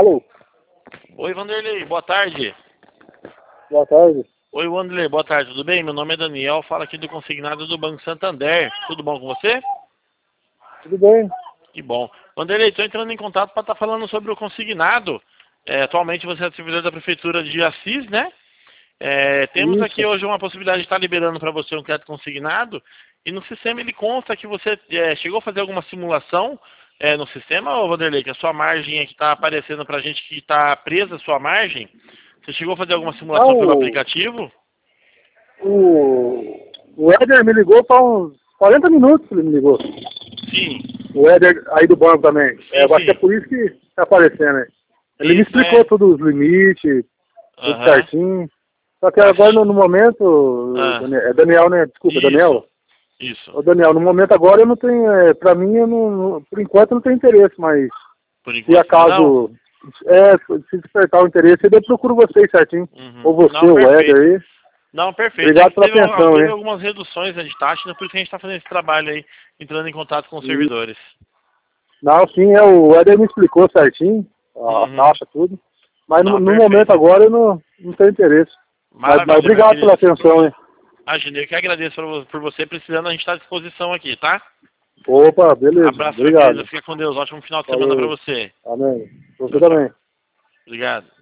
Alô? Oi, Vanderlei, boa tarde. Boa tarde. Oi, Vanderlei, boa tarde, tudo bem? Meu nome é Daniel, falo aqui do consignado do Banco Santander. Tudo bom com você? Tudo bem? Que bom. Vanderlei, estou entrando em contato para estar falando sobre o consignado. Atualmente você é servidor da Prefeitura de Assis, né? Temos Isso. aqui hoje uma possibilidade de estar liberando para você um crédito consignado. E no sistema ele consta que você chegou a fazer alguma simulação no sistema, ô Vanderlei, que a sua margem aqui está aparecendo para a gente que está presa a sua margem. Você chegou a fazer alguma Ah, simulação pelo aplicativo? o Éder me ligou para uns 40 minutos, ele me ligou. Sim, O Éder aí do banco também. sim, Eu acho que é sim. por isso que tá aparecendo, né? Ele me Isso, explicou todos os limites, tudo Aham. certinho. Só que Mas agora no momento, Ah, é Daniel, né? Desculpa, isso, Daniel. isso. Ô Daniel, no momento agora eu não tenho, pra mim, por enquanto eu não tenho interesse, mas Por se enquanto ainda não? acaso, se despertar o interesse, eu procuro vocês certinho. Uhum. Ou você, Não, ou o Éder perfeito. aí. Não, perfeito. É Obrigado que pela atenção, teve hein? algumas reduções, né, de taxa, né, por isso que a gente está fazendo esse trabalho aí, entrando em contato com os E, servidores. não, sim, o Éder me explicou certinho, a Uhum. taxa, tudo. Mas no, Não, no momento perfeito. agora eu não tenho interesse. Mas Maravilha, meu obrigado pela querido. atenção, hein? Imagina, eu que agradeço por você, precisando, a gente está à disposição aqui, tá? Opa, beleza. Abraço, meu querido. Obrigado. Fica com Deus. Ótimo final de semana para Falou. você. Amém. Você Tchau, tchau. também. Obrigado.